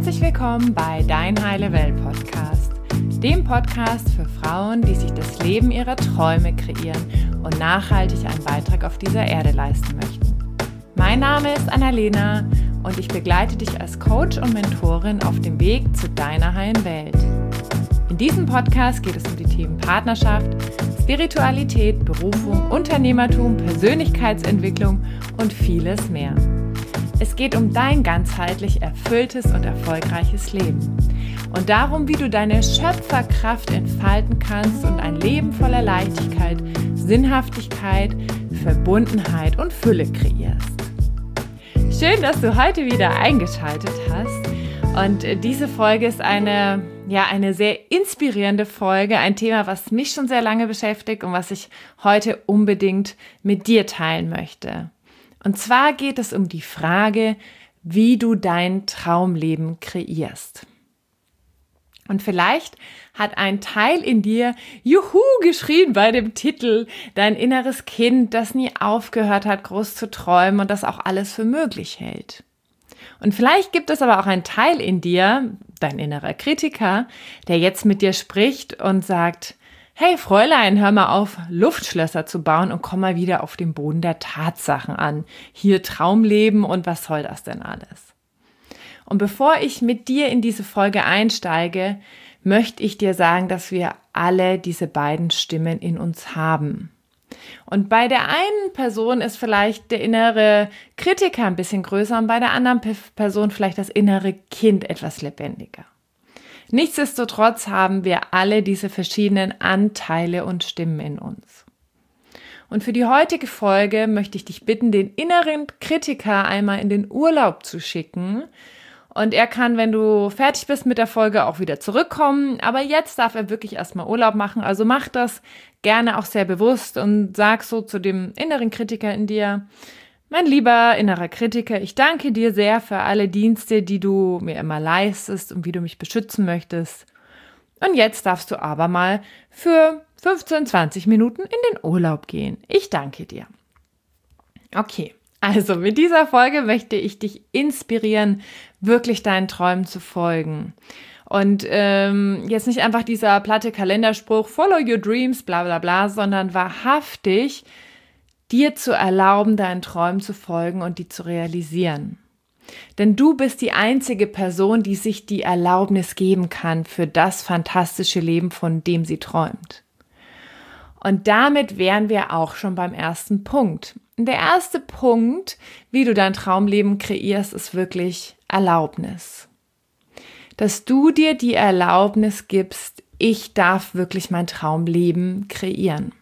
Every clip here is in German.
Herzlich willkommen bei Dein Heile Welt Podcast, dem Podcast für Frauen, die sich das Leben ihrer Träume kreieren und nachhaltig einen Beitrag auf dieser Erde leisten möchten. Mein Name ist Annalena und ich begleite dich als Coach und Mentorin auf dem Weg zu deiner heilen Welt. In diesem Podcast geht es um die Themen Partnerschaft, Spiritualität, Berufung, Unternehmertum, Persönlichkeitsentwicklung und vieles mehr. Es geht um dein ganzheitlich erfülltes und erfolgreiches Leben und darum, wie du deine Schöpferkraft entfalten kannst und ein Leben voller Leichtigkeit, Sinnhaftigkeit, Verbundenheit und Fülle kreierst. Schön, dass du heute wieder eingeschaltet hast und diese Folge ist eine sehr inspirierende Folge, ein Thema, was mich schon sehr lange beschäftigt und was ich heute unbedingt mit dir teilen möchte. Und zwar geht es um die Frage, wie du dein Traumleben kreierst. Und vielleicht hat ein Teil in dir Juhu geschrien bei dem Titel, dein inneres Kind, das nie aufgehört hat, groß zu träumen und das auch alles für möglich hält. Und vielleicht gibt es aber auch einen Teil in dir, dein innerer Kritiker, der jetzt mit dir spricht und sagt, hey Fräulein, hör mal auf, Luftschlösser zu bauen und komm mal wieder auf den Boden der Tatsachen an. Hier Traumleben und was soll das denn alles? Und bevor ich mit dir in diese Folge einsteige, möchte ich dir sagen, dass wir alle diese beiden Stimmen in uns haben. Und bei der einen Person ist vielleicht der innere Kritiker ein bisschen größer und bei der anderen Person vielleicht das innere Kind etwas lebendiger. Nichtsdestotrotz haben wir alle diese verschiedenen Anteile und Stimmen in uns. Und für die heutige Folge möchte ich dich bitten, den inneren Kritiker einmal in den Urlaub zu schicken. Und er kann, wenn du fertig bist mit der Folge, auch wieder zurückkommen. Aber jetzt darf er wirklich erstmal Urlaub machen. Also mach das gerne auch sehr bewusst und sag so zu dem inneren Kritiker in dir: Mein lieber innerer Kritiker, ich danke dir sehr für alle Dienste, die du mir immer leistest und wie du mich beschützen möchtest. Und jetzt darfst du aber mal für 15, 20 Minuten in den Urlaub gehen. Ich danke dir. Okay, also mit dieser Folge möchte ich dich inspirieren, wirklich deinen Träumen zu folgen. Und jetzt nicht einfach dieser platte Kalenderspruch, follow your dreams, bla bla bla, sondern wahrhaftig dir zu erlauben, deinen Träumen zu folgen und die zu realisieren. Denn du bist die einzige Person, die sich die Erlaubnis geben kann für das fantastische Leben, von dem sie träumt. Und damit wären wir auch schon beim ersten Punkt. Und der erste Punkt, wie du dein Traumleben kreierst, ist wirklich Erlaubnis. Dass du dir die Erlaubnis gibst, ich darf wirklich mein Traumleben kreieren.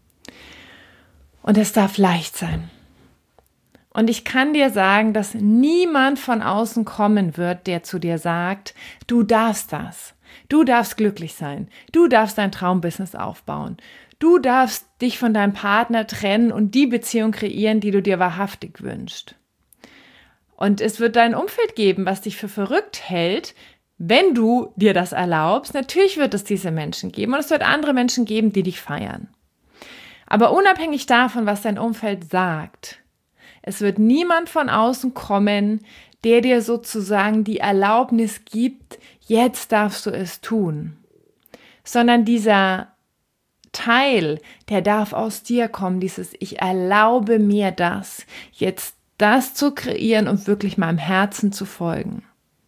Und es darf leicht sein. Und ich kann dir sagen, dass niemand von außen kommen wird, der zu dir sagt, du darfst das. Du darfst glücklich sein. Du darfst dein Traumbusiness aufbauen. Du darfst dich von deinem Partner trennen und die Beziehung kreieren, die du dir wahrhaftig wünschst. Und es wird dein Umfeld geben, was dich für verrückt hält, wenn du dir das erlaubst. Natürlich wird es diese Menschen geben und es wird andere Menschen geben, die dich feiern. Aber unabhängig davon, was dein Umfeld sagt, es wird niemand von außen kommen, der dir sozusagen die Erlaubnis gibt, jetzt darfst du es tun. Sondern dieser Teil, der darf aus dir kommen, dieses ich erlaube mir das, jetzt das zu kreieren und wirklich meinem Herzen zu folgen.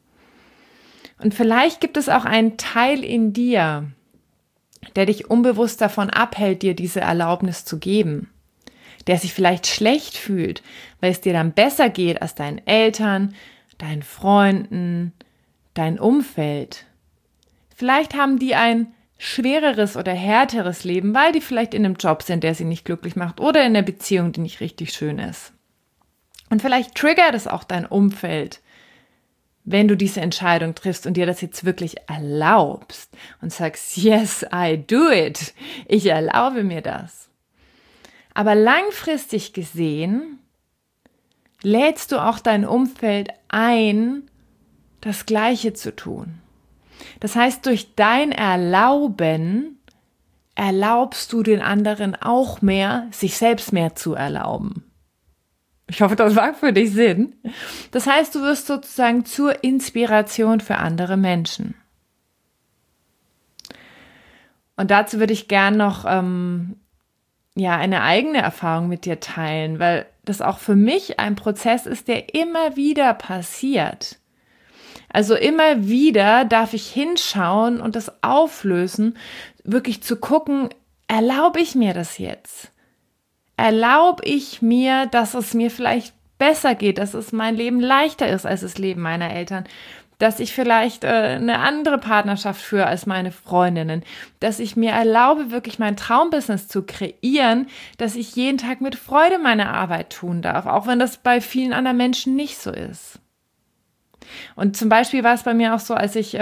Und vielleicht gibt es auch einen Teil in dir, der dich unbewusst davon abhält, dir diese Erlaubnis zu geben, der sich vielleicht schlecht fühlt, weil es dir dann besser geht als deinen Eltern, deinen Freunden, dein Umfeld. Vielleicht haben die ein schwereres oder härteres Leben, weil die vielleicht in einem Job sind, der sie nicht glücklich macht oder in einer Beziehung, die nicht richtig schön ist. Und vielleicht triggert es auch dein Umfeld, wenn du diese Entscheidung triffst und dir das jetzt wirklich erlaubst und sagst, yes, I do it. Ich erlaube mir das. Aber langfristig gesehen lädst du auch dein Umfeld ein, das Gleiche zu tun. Das heißt, durch dein Erlauben erlaubst du den anderen auch mehr, sich selbst mehr zu erlauben. Ich hoffe, das macht für dich Sinn. Das heißt, du wirst sozusagen zur Inspiration für andere Menschen. Und dazu würde ich gern noch eine eigene Erfahrung mit dir teilen, weil das auch für mich ein Prozess ist, der immer wieder passiert. Also immer wieder darf ich hinschauen und das auflösen, wirklich zu gucken, erlaube ich mir das jetzt? Erlaube ich mir, dass es mir vielleicht besser geht, dass es mein Leben leichter ist als das Leben meiner Eltern, dass ich vielleicht eine andere Partnerschaft führe als meine Freundinnen, dass ich mir erlaube, wirklich mein Traumbusiness zu kreieren, dass ich jeden Tag mit Freude meine Arbeit tun darf, auch wenn das bei vielen anderen Menschen nicht so ist. Und zum Beispiel war es bei mir auch so, als ich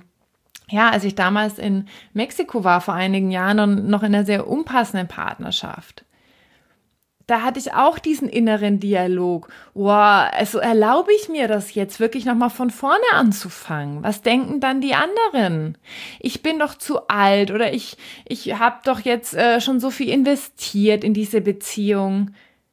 damals in Mexiko war vor einigen Jahren und noch in einer sehr unpassenden Partnerschaft. Da hatte ich auch diesen inneren Dialog. Wow, also erlaube ich mir das jetzt wirklich nochmal von vorne anzufangen? Was denken dann die anderen? Ich bin doch zu alt oder ich habe doch jetzt schon so viel investiert in diese Beziehung.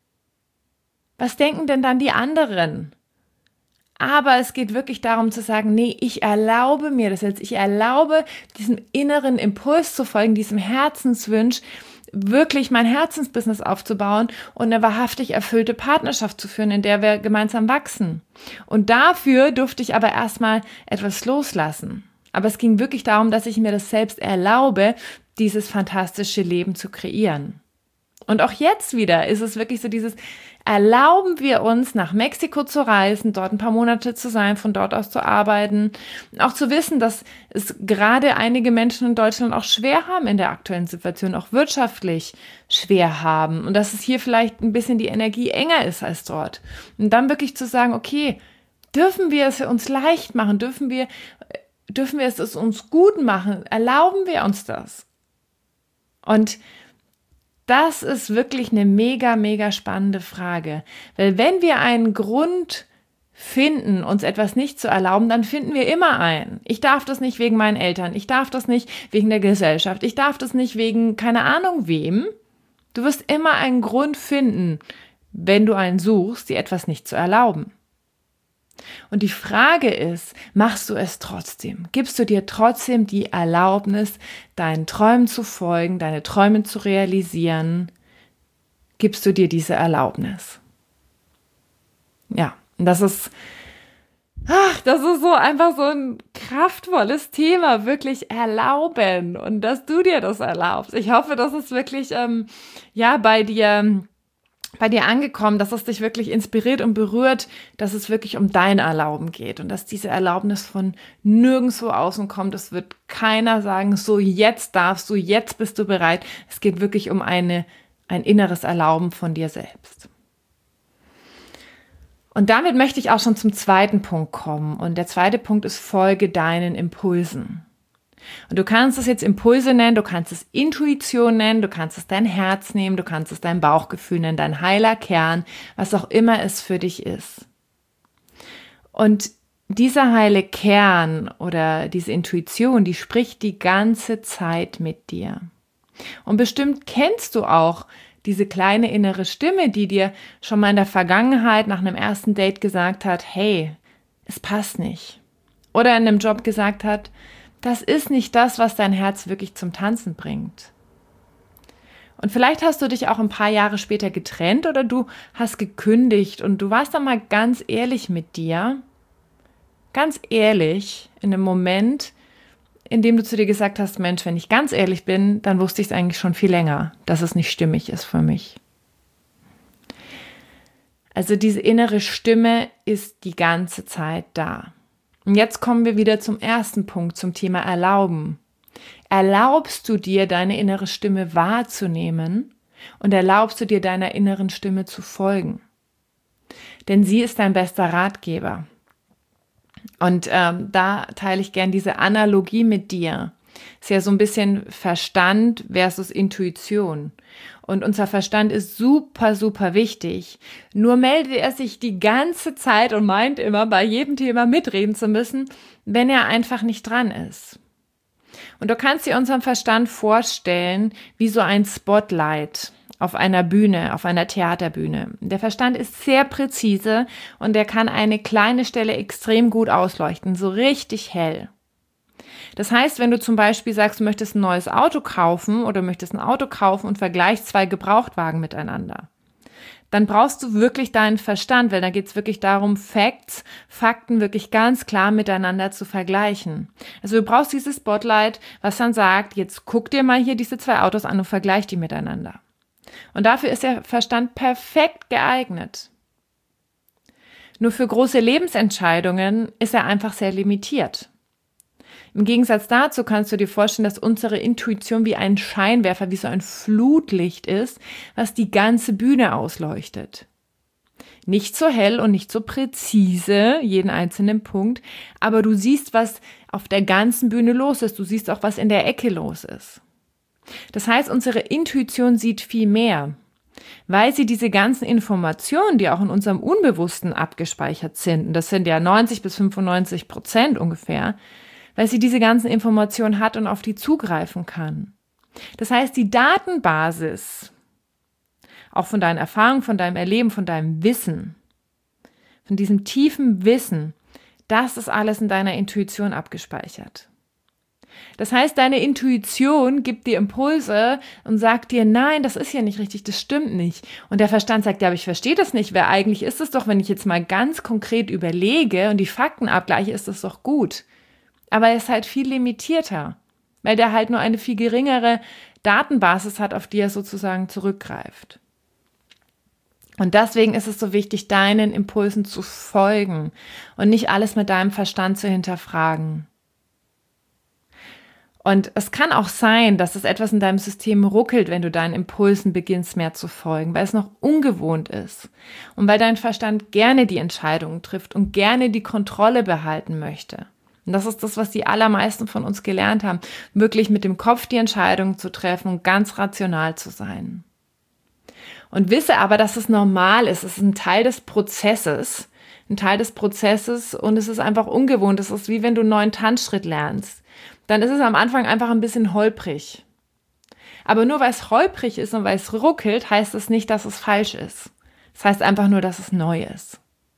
Was denken denn dann die anderen? Aber es geht wirklich darum zu sagen, nee, ich erlaube mir das jetzt. Ich erlaube diesem inneren Impuls zu folgen, diesem Herzenswunsch, wirklich mein Herzensbusiness aufzubauen und eine wahrhaftig erfüllte Partnerschaft zu führen, in der wir gemeinsam wachsen. Und dafür durfte ich aber erstmal etwas loslassen. Aber es ging wirklich darum, dass ich mir das selbst erlaube, dieses fantastische Leben zu kreieren. Und auch jetzt wieder ist es wirklich so dieses, erlauben wir uns, nach Mexiko zu reisen, dort ein paar Monate zu sein, von dort aus zu arbeiten, auch zu wissen, dass es gerade einige Menschen in Deutschland auch schwer haben in der aktuellen Situation, auch wirtschaftlich schwer haben und dass es hier vielleicht ein bisschen die Energie enger ist als dort. Und dann wirklich zu sagen, okay, dürfen wir es uns leicht machen, dürfen wir es uns gut machen, erlauben wir uns das? Und das ist wirklich eine mega, mega spannende Frage, weil wenn wir einen Grund finden, uns etwas nicht zu erlauben, dann finden wir immer einen. Ich darf das nicht wegen meinen Eltern, ich darf das nicht wegen der Gesellschaft, ich darf das nicht wegen keine Ahnung wem. Du wirst immer einen Grund finden, wenn du einen suchst, dir etwas nicht zu erlauben. Und die Frage ist, machst du es trotzdem? Gibst du dir trotzdem die Erlaubnis, deinen Träumen zu folgen, deine Träume zu realisieren? Gibst du dir diese Erlaubnis? Ja, und das ist so einfach so ein kraftvolles Thema, wirklich erlauben und dass du dir das erlaubst. Ich hoffe, dass es wirklich bei dir angekommen, dass es dich wirklich inspiriert und berührt, dass es wirklich um dein Erlauben geht und dass diese Erlaubnis von nirgendwo außen kommt. Es wird keiner sagen, so jetzt darfst du, jetzt bist du bereit. Es geht wirklich um ein inneres Erlauben von dir selbst. Und damit möchte ich auch schon zum zweiten Punkt kommen. Und der zweite Punkt ist, folge deinen Impulsen. Und du kannst es jetzt Impulse nennen, du kannst es Intuition nennen, du kannst es dein Herz nehmen, du kannst es dein Bauchgefühl nennen, dein heiler Kern, was auch immer es für dich ist. Und dieser heile Kern oder diese Intuition, die spricht die ganze Zeit mit dir. Und bestimmt kennst du auch diese kleine innere Stimme, die dir schon mal in der Vergangenheit nach einem ersten Date gesagt hat, hey, es passt nicht. Oder in einem Job gesagt hat, das ist nicht das, was dein Herz wirklich zum Tanzen bringt. Und vielleicht hast du dich auch ein paar Jahre später getrennt oder du hast gekündigt und du warst dann mal ganz ehrlich mit dir, ganz ehrlich in einem Moment, in dem du zu dir gesagt hast, Mensch, wenn ich ganz ehrlich bin, dann wusste ich es eigentlich schon viel länger, dass es nicht stimmig ist für mich. Also diese innere Stimme ist die ganze Zeit da. Und jetzt kommen wir wieder zum ersten Punkt, zum Thema Erlauben. Erlaubst du dir, deine innere Stimme wahrzunehmen und erlaubst du dir, deiner inneren Stimme zu folgen? Denn sie ist dein bester Ratgeber. Und da teile ich gern diese Analogie mit dir. Ist ja so ein bisschen Verstand versus Intuition. Und unser Verstand ist super, super wichtig. Nur meldet er sich die ganze Zeit und meint immer, bei jedem Thema mitreden zu müssen, wenn er einfach nicht dran ist. Und du kannst dir unseren Verstand vorstellen wie so ein Spotlight. auf einer Bühne, auf einer Theaterbühne. Der Verstand ist sehr präzise und der kann eine kleine Stelle extrem gut ausleuchten, so richtig hell. Das heißt, wenn du zum Beispiel sagst, du möchtest ein neues Auto kaufen oder möchtest ein Auto kaufen und vergleichst 2 Gebrauchtwagen miteinander, dann brauchst du wirklich deinen Verstand, weil da geht es wirklich darum, Fakten wirklich ganz klar miteinander zu vergleichen. Also du brauchst dieses Spotlight, was dann sagt, jetzt guck dir mal hier diese 2 Autos an und vergleich die miteinander. Und dafür ist der Verstand perfekt geeignet. Nur für große Lebensentscheidungen ist er einfach sehr limitiert. Im Gegensatz dazu kannst du dir vorstellen, dass unsere Intuition wie ein Scheinwerfer, wie so ein Flutlicht ist, was die ganze Bühne ausleuchtet. Nicht so hell und nicht so präzise, jeden einzelnen Punkt, aber du siehst, was auf der ganzen Bühne los ist. Du siehst auch, was in der Ecke los ist. Das heißt, unsere Intuition sieht viel mehr, weil sie diese ganzen Informationen, die auch in unserem Unbewussten abgespeichert sind, und das sind ja 90-95% ungefähr, weil sie diese ganzen Informationen hat und auf die zugreifen kann. Das heißt, die Datenbasis, auch von deinen Erfahrungen, von deinem Erleben, von deinem Wissen, von diesem tiefen Wissen, das ist alles in deiner Intuition abgespeichert. Das heißt, deine Intuition gibt dir Impulse und sagt dir, nein, das ist hier nicht richtig, das stimmt nicht. Und der Verstand sagt, ja, aber ich verstehe das nicht, weil eigentlich ist es doch, wenn ich jetzt mal ganz konkret überlege und die Fakten abgleiche, ist das doch gut. Aber er ist halt viel limitierter, weil der halt nur eine viel geringere Datenbasis hat, auf die er sozusagen zurückgreift. Und deswegen ist es so wichtig, deinen Impulsen zu folgen und nicht alles mit deinem Verstand zu hinterfragen. Und es kann auch sein, dass es etwas in deinem System ruckelt, wenn du deinen Impulsen beginnst, mehr zu folgen, weil es noch ungewohnt ist und weil dein Verstand gerne die Entscheidungen trifft und gerne die Kontrolle behalten möchte. Und das ist das, was die allermeisten von uns gelernt haben, wirklich mit dem Kopf die Entscheidungen zu treffen und ganz rational zu sein. Und wisse aber, dass es normal ist. Es ist ein Teil des Prozesses und es ist einfach ungewohnt. Es ist wie wenn du einen neuen Tanzschritt lernst. Dann ist es am Anfang einfach ein bisschen holprig. Aber nur weil es holprig ist und weil es ruckelt, heißt es nicht, dass es falsch ist. Es heißt einfach nur, dass es neu ist.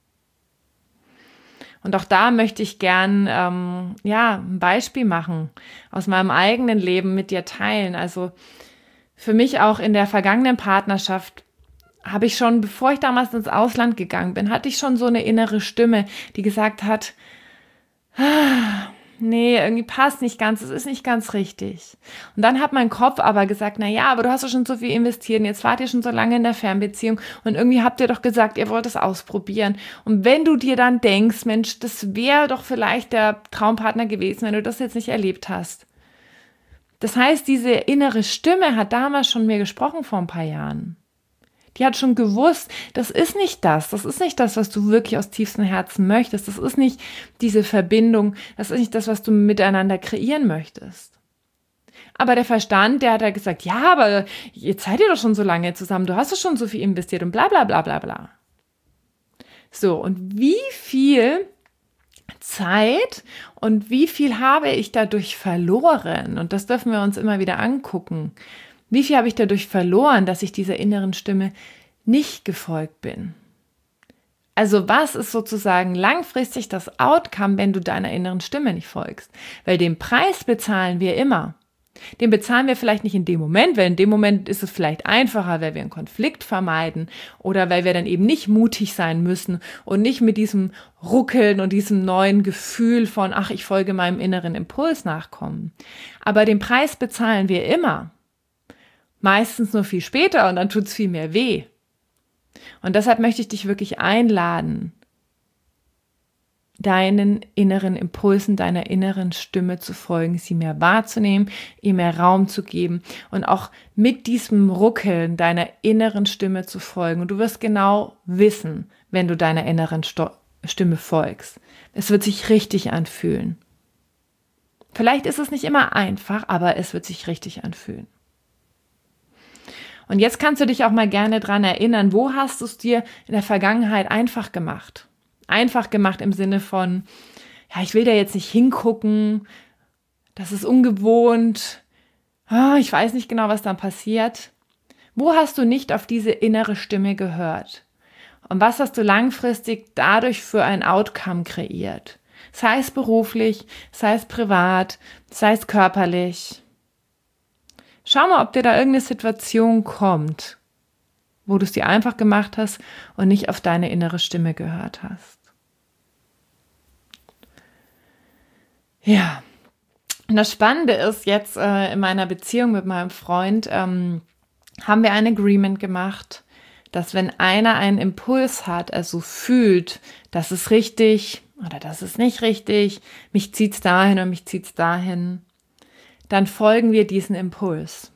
Und auch da möchte ich gern ein Beispiel machen, aus meinem eigenen Leben mit dir teilen. Also für mich auch in der vergangenen Partnerschaft habe ich schon, bevor ich damals ins Ausland gegangen bin, hatte ich schon so eine innere Stimme, die gesagt hat, nee, irgendwie passt nicht ganz, es ist nicht ganz richtig. Und dann hat mein Kopf aber gesagt, na ja, aber du hast doch schon so viel investiert und jetzt wart ihr schon so lange in der Fernbeziehung und irgendwie habt ihr doch gesagt, ihr wollt es ausprobieren. Und wenn du dir dann denkst, Mensch, das wäre doch vielleicht der Traumpartner gewesen, wenn du das jetzt nicht erlebt hast. Das heißt, diese innere Stimme hat damals schon mir gesprochen vor ein paar Jahren. Die hat schon gewusst, das ist nicht das, was du wirklich aus tiefstem Herzen möchtest, das ist nicht diese Verbindung, das ist nicht das, was du miteinander kreieren möchtest. Aber der Verstand, der hat ja gesagt, ja, aber jetzt seid ihr doch schon so lange zusammen, du hast doch schon so viel investiert und bla bla bla bla bla. So, und wie viel Zeit und wie viel habe ich dadurch verloren? Und das dürfen wir uns immer wieder angucken. Wie viel habe ich dadurch verloren, dass ich dieser inneren Stimme nicht gefolgt bin? Also was ist sozusagen langfristig das Outcome, wenn du deiner inneren Stimme nicht folgst? Weil den Preis bezahlen wir immer. Den bezahlen wir vielleicht nicht in dem Moment, weil in dem Moment ist es vielleicht einfacher, weil wir einen Konflikt vermeiden oder weil wir dann eben nicht mutig sein müssen und nicht mit diesem Ruckeln und diesem neuen Gefühl von, ach, ich folge meinem inneren Impuls nachkommen. Aber den Preis bezahlen wir immer. Meistens nur viel später und dann tut es viel mehr weh. Und deshalb möchte ich dich wirklich einladen, deinen inneren Impulsen, deiner inneren Stimme zu folgen, sie mehr wahrzunehmen, ihr mehr Raum zu geben und auch mit diesem Ruckeln deiner inneren Stimme zu folgen. Und du wirst genau wissen, wenn du deiner inneren Stimme folgst. Es wird sich richtig anfühlen. Vielleicht ist es nicht immer einfach, aber es wird sich richtig anfühlen. Und jetzt kannst du dich auch mal gerne dran erinnern, wo hast du es dir in der Vergangenheit einfach gemacht? Einfach gemacht im Sinne von, ja, ich will da jetzt nicht hingucken, das ist ungewohnt, ich weiß nicht genau, was dann passiert. Wo hast du nicht auf diese innere Stimme gehört? Und was hast du langfristig dadurch für ein Outcome kreiert? Sei es beruflich, sei es privat, sei es körperlich. Schau mal, ob dir da irgendeine Situation kommt, wo du es dir einfach gemacht hast und nicht auf deine innere Stimme gehört hast. Ja, und das Spannende ist jetzt in meiner Beziehung mit meinem Freund, haben wir ein Agreement gemacht, dass wenn einer einen Impuls hat, also fühlt, das ist richtig oder das ist nicht richtig, mich zieht's dahin und mich zieht's dahin, dann folgen wir diesem Impuls.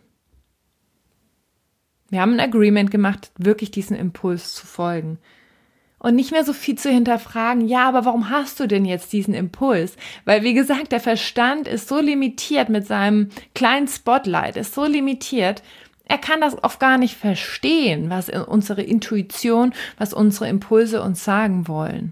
Wir haben ein Agreement gemacht, wirklich diesem Impuls zu folgen. Und nicht mehr so viel zu hinterfragen, ja, aber warum hast du denn jetzt diesen Impuls? Weil, wie gesagt, der Verstand ist so limitiert mit seinem kleinen Spotlight, ist so limitiert, er kann das oft gar nicht verstehen, was unsere Intuition, was unsere Impulse uns sagen wollen.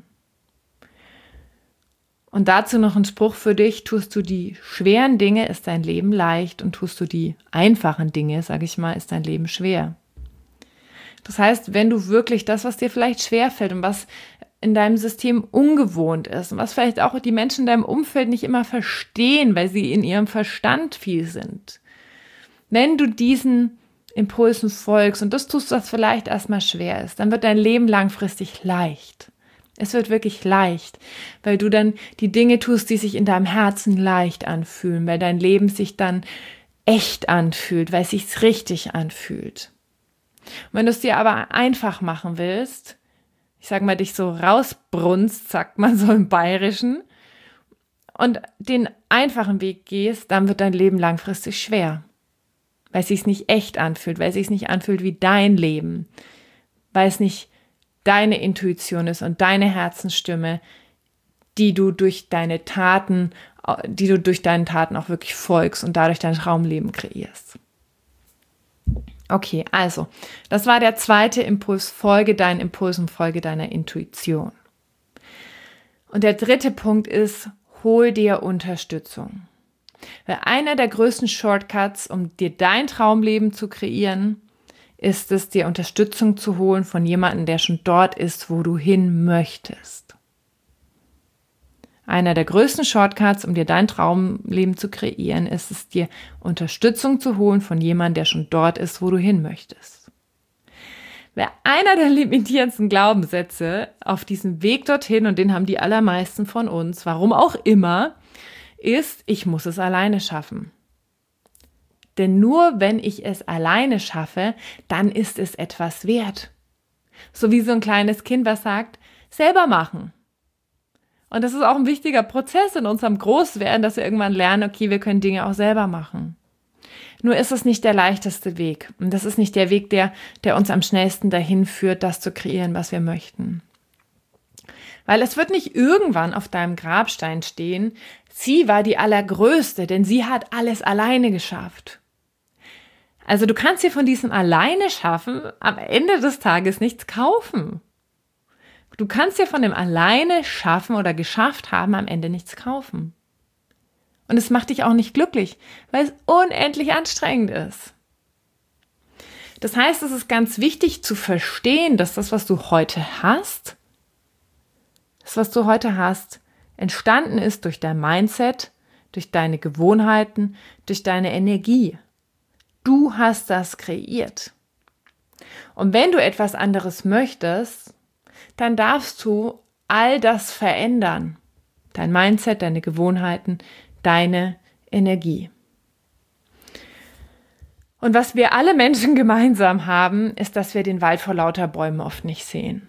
Und dazu noch ein Spruch für dich: Tust du die schweren Dinge, ist dein Leben leicht, und tust du die einfachen Dinge, sage ich mal, ist dein Leben schwer. Das heißt, wenn du wirklich das, was dir vielleicht schwerfällt und was in deinem System ungewohnt ist und was vielleicht auch die Menschen in deinem Umfeld nicht immer verstehen, weil sie in ihrem Verstand viel sind, wenn du diesen Impulsen folgst und das tust, was vielleicht erstmal schwer ist, dann wird dein Leben langfristig leicht. Es wird wirklich leicht, weil du dann die Dinge tust, die sich in deinem Herzen leicht anfühlen, weil dein Leben sich dann echt anfühlt, weil es sich richtig anfühlt. Und wenn du es dir aber einfach machen willst, ich sag mal, dich so rausbrunst, sagt man so im Bayerischen, und den einfachen Weg gehst, dann wird dein Leben langfristig schwer. Weil es sich nicht echt anfühlt, weil es sich nicht anfühlt wie dein Leben, weil es nicht deine Intuition ist und deine Herzensstimme, die du durch deine Taten auch wirklich folgst und dadurch dein Traumleben kreierst. Okay, also, das war der zweite Impuls: folge deinen Impulsen, folge deiner Intuition. Und der dritte Punkt ist: hol dir Unterstützung. Weil einer der größten Shortcuts, um dir dein Traumleben zu kreieren, ist es, dir Unterstützung zu holen von jemandem, der schon dort ist, wo du hin möchtest. Einer der größten Shortcuts, um dir dein Traumleben zu kreieren, ist es, dir Unterstützung zu holen von jemandem, der schon dort ist, wo du hin möchtest. Weil einer der limitierendsten Glaubenssätze auf diesem Weg dorthin, und den haben die allermeisten von uns, warum auch immer, ist: ich muss es alleine schaffen. Denn nur wenn ich es alleine schaffe, dann ist es etwas wert. So wie so ein kleines Kind, was sagt: selber machen. Und das ist auch ein wichtiger Prozess in unserem Großwerden, dass wir irgendwann lernen, okay, wir können Dinge auch selber machen. Nur ist es nicht der leichteste Weg. Und das ist nicht der Weg, der uns am schnellsten dahin führt, das zu kreieren, was wir möchten. Weil es wird nicht irgendwann auf deinem Grabstein stehen: sie war die Allergrößte, denn sie hat alles alleine geschafft. Also du kannst dir von diesem Alleine schaffen am Ende des Tages nichts kaufen. Du kannst dir von dem Alleine schaffen oder geschafft haben am Ende nichts kaufen. Und es macht dich auch nicht glücklich, weil es unendlich anstrengend ist. Das heißt, es ist ganz wichtig zu verstehen, dass das, was du heute hast, entstanden ist durch dein Mindset, durch deine Gewohnheiten, durch deine Energie. Du hast das kreiert. Und wenn du etwas anderes möchtest, dann darfst du all das verändern. Dein Mindset, deine Gewohnheiten, deine Energie. Und was wir alle Menschen gemeinsam haben, ist, dass wir den Wald vor lauter Bäumen oft nicht sehen.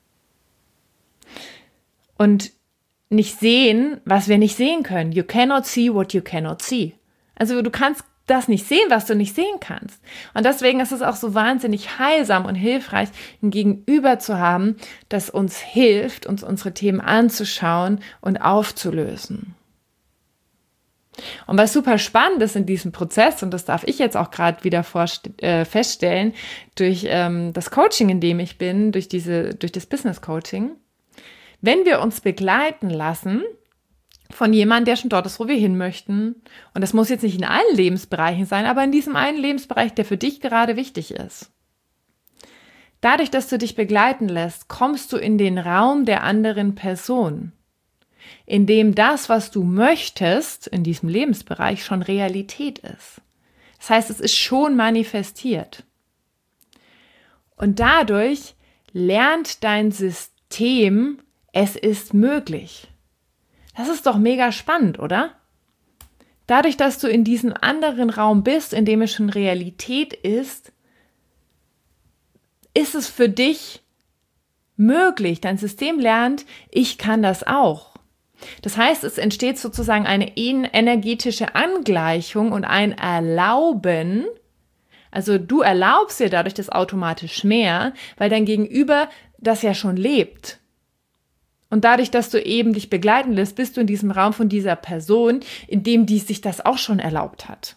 Und nicht sehen, was wir nicht sehen können. You cannot see what you cannot see. Also du kannst das nicht sehen, was du nicht sehen kannst. Und deswegen ist es auch so wahnsinnig heilsam und hilfreich, ein Gegenüber zu haben, das uns hilft, uns unsere Themen anzuschauen und aufzulösen. Und was super spannend ist in diesem Prozess, und das darf ich jetzt auch gerade wieder feststellen, durch das Coaching, in dem ich bin, durch das Business Coaching, wenn wir uns begleiten lassen von jemandem, der schon dort ist, wo wir hin möchten. Und das muss jetzt nicht in allen Lebensbereichen sein, aber in diesem einen Lebensbereich, der für dich gerade wichtig ist. Dadurch, dass du dich begleiten lässt, kommst du in den Raum der anderen Person, in dem das, was du möchtest, in diesem Lebensbereich schon Realität ist. Das heißt, es ist schon manifestiert. Und dadurch lernt dein System, es ist möglich. Das ist doch mega spannend, oder? Dadurch, dass du in diesem anderen Raum bist, in dem es schon Realität ist, ist es für dich möglich. Dein System lernt, ich kann das auch. Das heißt, es entsteht sozusagen eine energetische Angleichung und ein Erlauben. Also du erlaubst dir dadurch das automatisch mehr, weil dein Gegenüber das ja schon lebt. Und dadurch, dass du eben dich begleiten lässt, bist du in diesem Raum von dieser Person, in dem die sich das auch schon erlaubt hat.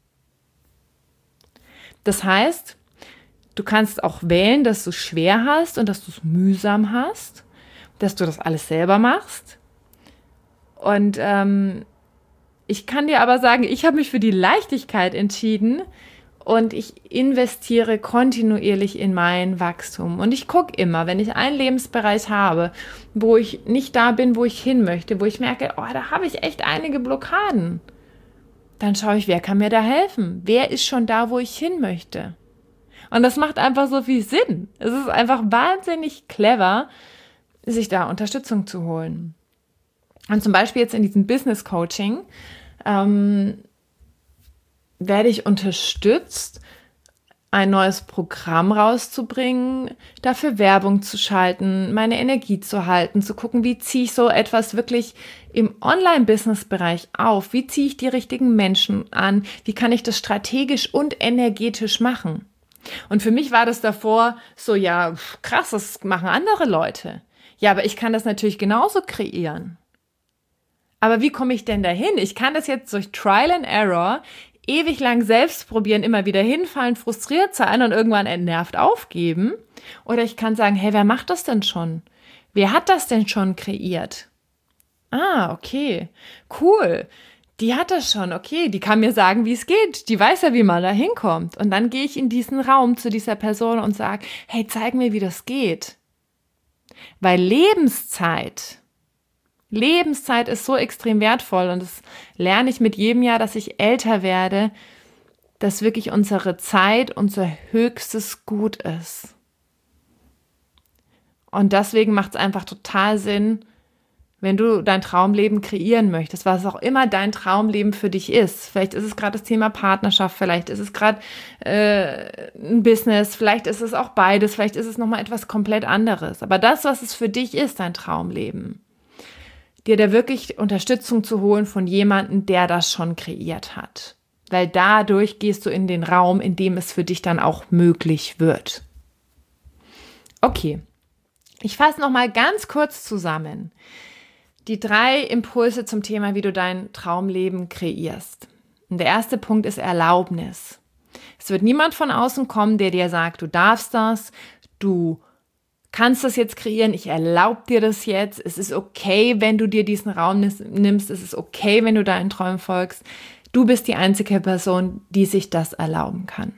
Das heißt, du kannst auch wählen, dass du es schwer hast und dass du es mühsam hast, dass du das alles selber machst. Und ich kann dir aber sagen, ich habe mich für die Leichtigkeit entschieden und ich investiere kontinuierlich in mein Wachstum. Und ich gucke immer, wenn ich einen Lebensbereich habe, wo ich nicht da bin, wo ich hin möchte, wo ich merke, oh, da habe ich echt einige Blockaden, dann schaue ich, wer kann mir da helfen? Wer ist schon da, wo ich hin möchte? Und das macht einfach so viel Sinn. Es ist einfach wahnsinnig clever, sich da Unterstützung zu holen. Und zum Beispiel jetzt in diesem Business Coaching werde ich unterstützt, ein neues Programm rauszubringen, dafür Werbung zu schalten, meine Energie zu halten, zu gucken, wie ziehe ich so etwas wirklich im Online-Business-Bereich auf, wie ziehe ich die richtigen Menschen an, wie kann ich das strategisch und energetisch machen. Und für mich war das davor so, ja, krass, das machen andere Leute. Ja, aber ich kann das natürlich genauso kreieren. Aber wie komme ich denn dahin? Ich kann das jetzt durch Trial and Error ewig lang selbst probieren, immer wieder hinfallen, frustriert sein und irgendwann entnervt aufgeben. Oder ich kann sagen, hey, wer macht das denn schon? Wer hat das denn schon kreiert? Ah, okay, cool. Die hat das schon, okay, die kann mir sagen, wie es geht. Die weiß ja, wie man da hinkommt. Und dann gehe ich in diesen Raum zu dieser Person und sage, hey, zeig mir, wie das geht. Weil Lebenszeit ist so extrem wertvoll und das lerne ich mit jedem Jahr, dass ich älter werde, dass wirklich unsere Zeit unser höchstes Gut ist. Und deswegen macht es einfach total Sinn, wenn du dein Traumleben kreieren möchtest, was auch immer dein Traumleben für dich ist. Vielleicht ist es gerade das Thema Partnerschaft, vielleicht ist es gerade ein Business, vielleicht ist es auch beides, vielleicht ist es nochmal etwas komplett anderes. Aber das, was es für dich ist, dein Traumleben, dir da wirklich Unterstützung zu holen von jemandem, der das schon kreiert hat. Weil dadurch gehst du in den Raum, in dem es für dich dann auch möglich wird. Okay, ich fasse nochmal ganz kurz zusammen. Die 3 Impulse zum Thema, wie du dein Traumleben kreierst. Und der erste Punkt ist Erlaubnis. Es wird niemand von außen kommen, der dir sagt, du darfst das, du kannst das jetzt kreieren, ich erlaube dir das jetzt, es ist okay, wenn du dir diesen Raum nimmst, es ist okay, wenn du deinen Träumen folgst. Du bist die einzige Person, die sich das erlauben kann.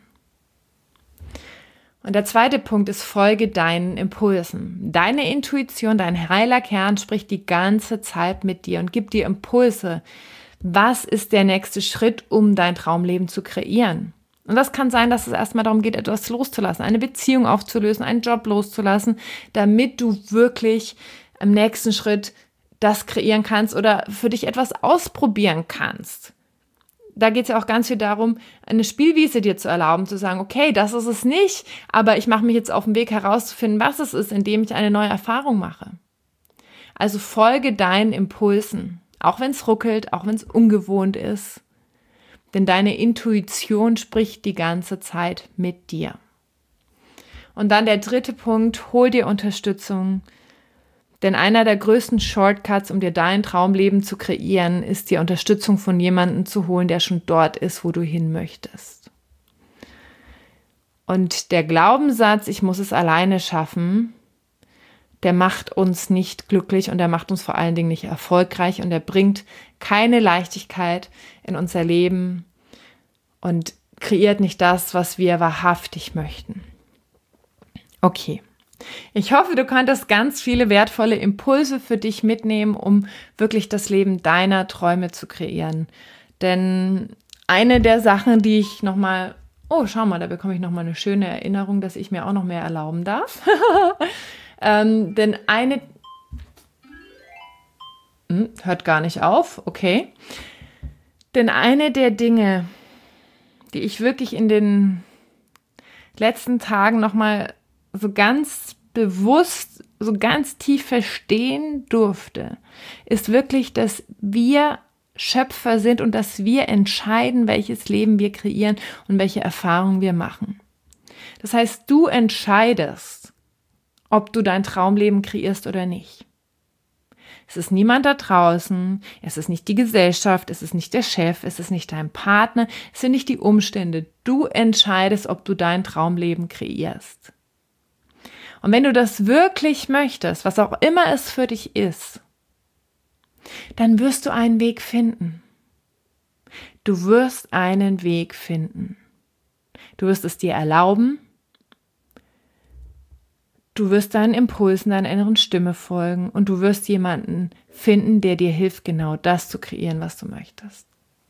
Und der zweite Punkt ist, folge deinen Impulsen. Deine Intuition, dein heiler Kern spricht die ganze Zeit mit dir und gibt dir Impulse. Was ist der nächste Schritt, um dein Traumleben zu kreieren? Und das kann sein, dass es erstmal darum geht, etwas loszulassen, eine Beziehung aufzulösen, einen Job loszulassen, damit du wirklich im nächsten Schritt das kreieren kannst oder für dich etwas ausprobieren kannst. Da geht es ja auch ganz viel darum, eine Spielwiese dir zu erlauben, zu sagen, okay, das ist es nicht, aber ich mache mich jetzt auf den Weg herauszufinden, was es ist, indem ich eine neue Erfahrung mache. Also folge deinen Impulsen, auch wenn es ruckelt, auch wenn es ungewohnt ist. Denn deine Intuition spricht die ganze Zeit mit dir. Und dann der dritte Punkt, hol dir Unterstützung. Denn einer der größten Shortcuts, um dir dein Traumleben zu kreieren, ist die Unterstützung von jemandem zu holen, der schon dort ist, wo du hin möchtest. Und der Glaubenssatz, ich muss es alleine schaffen, der macht uns nicht glücklich und der macht uns vor allen Dingen nicht erfolgreich und der bringt keine Leichtigkeit in unser Leben und kreiert nicht das, was wir wahrhaftig möchten. Okay. Ich hoffe, du konntest ganz viele wertvolle Impulse für dich mitnehmen, um wirklich das Leben deiner Träume zu kreieren. Denn eine der Sachen, die ich nochmal, schau mal, da bekomme ich nochmal eine schöne Erinnerung, dass ich mir auch noch mehr erlauben darf. Denn hört gar nicht auf, okay. Denn eine der Dinge, die ich wirklich in den letzten Tagen nochmal so ganz bewusst, so ganz tief verstehen durfte, ist wirklich, dass wir Schöpfer sind und dass wir entscheiden, welches Leben wir kreieren und welche Erfahrungen wir machen. Das heißt, du entscheidest, ob du dein Traumleben kreierst oder nicht. Es ist niemand da draußen, es ist nicht die Gesellschaft, es ist nicht der Chef, es ist nicht dein Partner, es sind nicht die Umstände. Du entscheidest, ob du dein Traumleben kreierst. Und wenn du das wirklich möchtest, was auch immer es für dich ist, dann wirst du einen Weg finden. Du wirst einen Weg finden. Du wirst es dir erlauben. Du wirst deinen Impulsen, deiner inneren Stimme folgen und du wirst jemanden finden, der dir hilft, genau das zu kreieren, was du möchtest.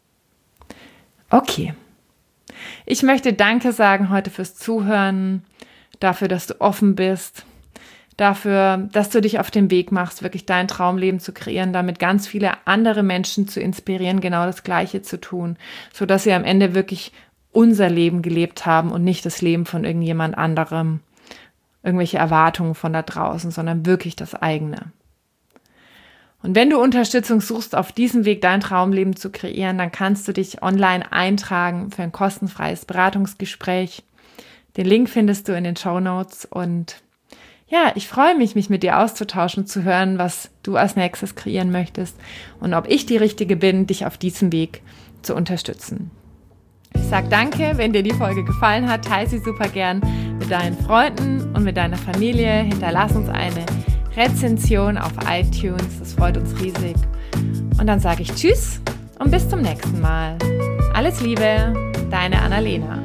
Okay. Ich möchte Danke sagen heute fürs Zuhören, dafür, dass du offen bist, dafür, dass du dich auf den Weg machst, wirklich dein Traumleben zu kreieren, damit ganz viele andere Menschen zu inspirieren, genau das Gleiche zu tun, sodass sie am Ende wirklich unser Leben gelebt haben und nicht das Leben von irgendjemand anderem, irgendwelche Erwartungen von da draußen, sondern wirklich das eigene. Und wenn du Unterstützung suchst, auf diesem Weg dein Traumleben zu kreieren, dann kannst du dich online eintragen für ein kostenfreies Beratungsgespräch. Den Link findest du in den Shownotes und ja, ich freue mich, mich mit dir auszutauschen, zu hören, was du als nächstes kreieren möchtest und ob ich die Richtige bin, dich auf diesem Weg zu unterstützen. Ich sage danke, wenn dir die Folge gefallen hat, teile sie super gern mit deinen Freunden und mit deiner Familie. Hinterlass uns eine Rezension auf iTunes, das freut uns riesig. Und dann sage ich Tschüss und bis zum nächsten Mal. Alles Liebe, deine Annalena.